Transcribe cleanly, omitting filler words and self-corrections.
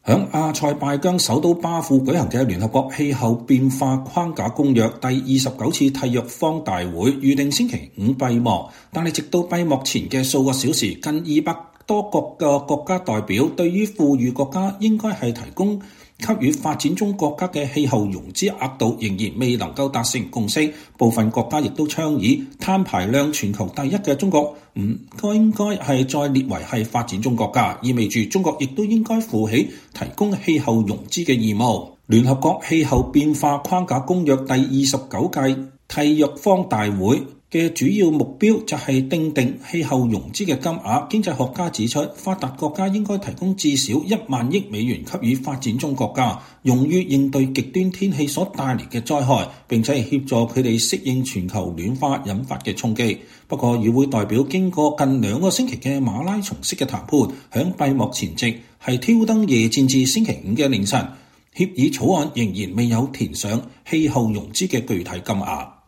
響阿塞拜疆首都巴庫舉行嘅聯合國氣候變化框架公約第29次締約方大會預定星期五閉幕，但係直到閉幕前嘅數個小時，近200多國嘅國家代表對於富裕國家應該係提供給予發展中國家嘅氣候融資額度仍然未能夠達成共識，部分國家亦都倡議碳排量全球第一嘅中國應該係再列為係發展中國家，意味住中國亦都應該負起提供氣候融資嘅義務。聯合國氣候變化框架公約第29屆締約方大會嘅主要目標就係訂定氣候融資嘅金額。經濟學家指出，發達國家應該提供至少1萬億美元給予發展中國家，用於應對極端天氣所帶嚟嘅災害，並且係協助佢哋適應全球暖化引發嘅衝擊。不過，與會代表經過近2個星期嘅馬拉松式嘅談判，響閉幕前夕係挑燈夜戰至星期五嘅凌晨，協議草案仍然未有填上氣候融資嘅具體金額。